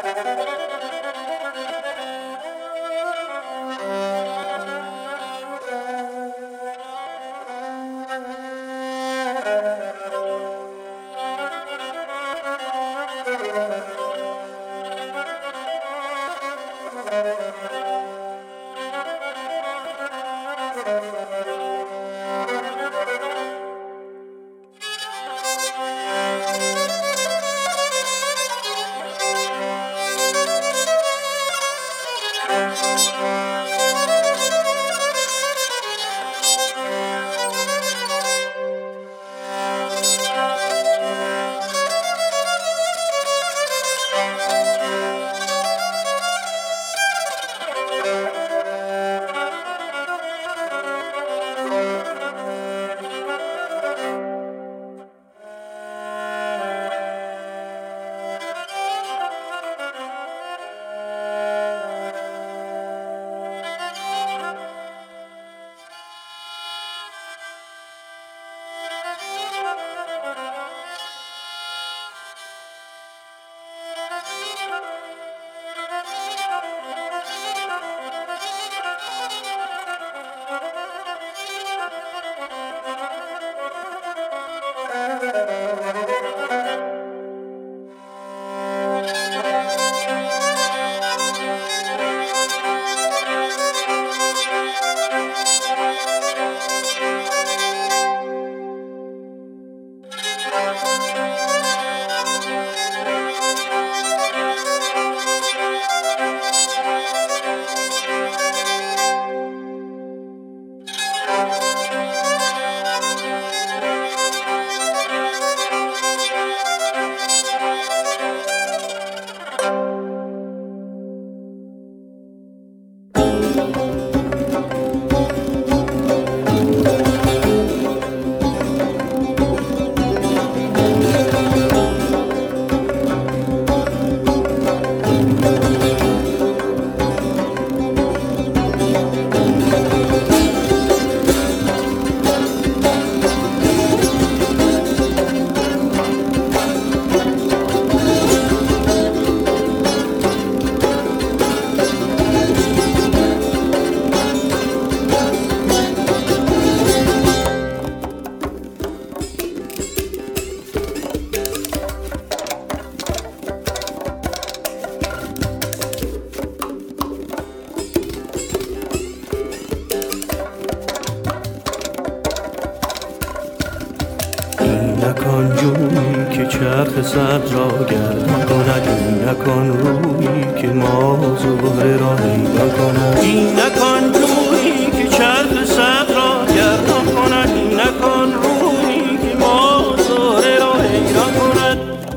نکن جویی که چرخ سبز را گردان کند، این نکن رویی که ما زهره را حیران کند، این نکن جویی که چرخ سبز را گردان کند، این نکن رویی که ما زهره را حیران کند.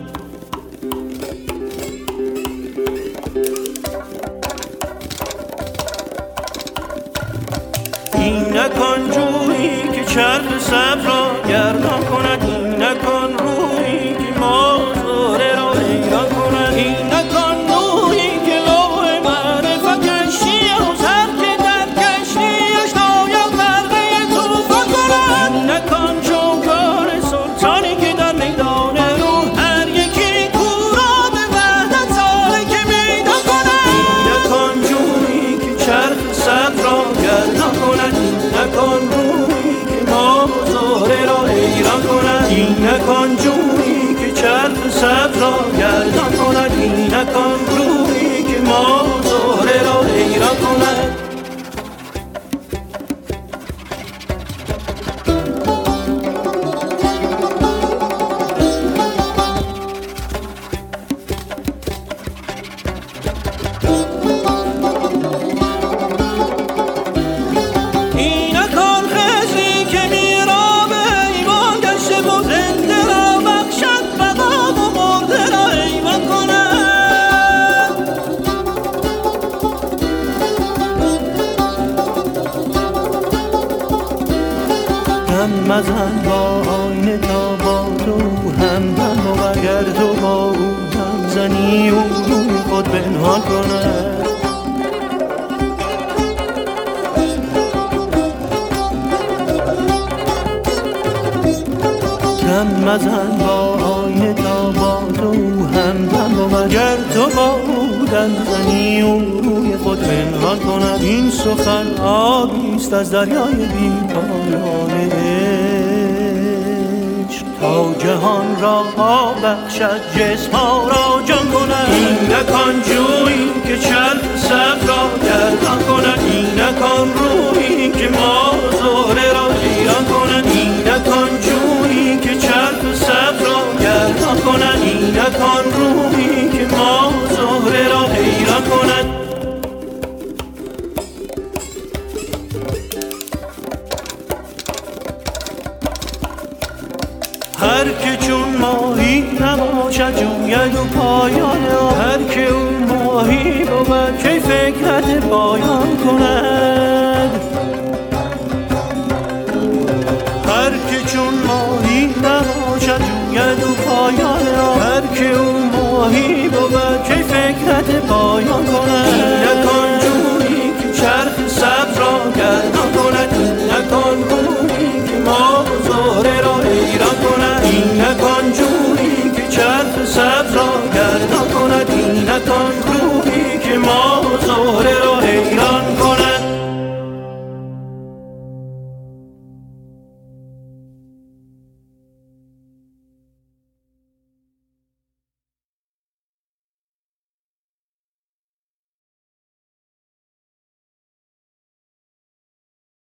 این نکن جویی که چرخ سبز را گردان کند، این نکن رویی که ما زهره را حیران کند، این نکن رویی که لوح معرفت کشتی از هر که در کشتیش ناید غرقه طوفان کند، این نکن چوگان سلطانی که در میدان روح هر یکی کورا به وحدت سالک میدان کند، این نکن جویی که چرخ سبز را گردان کند، این نکن رویی که ما زهره را حیران کند، این نکن جویی که چرخ سبز را گردان کند، این نکن رویی که ما زهره را حیران کند. مزن با آینه تا با تو هم و اگر تو با او هم زنی او روی خود پنهان کند، کم مزن با آینه تا با تو همدم بود. گر تو بودن زنی و روی خود پنهان کند، این سخن آبیست از دریای بی پایان عشق، تا جهان را آب بخشد جسم‌ها را جان کند. اینک آن جویی که چرخ صبر را گردان کند، اینک آن رویی که ما زهره را حیران کند، اینک آن جویی که چرخ صبر را گردان کند، اینک آن رویی که ما زهره را حیران کند. هر که چون ماهی نباشد جوید و پایان، هر که اون ماهی بود که فکرت پایان کند. هر که چون ماهی نباشد جوید و پایان، هر که اون ماهی بود که فکرت پایان کند. اینک آن جویی که چرخ صبر را گردان کند، اینک آن رویی که ما زهره را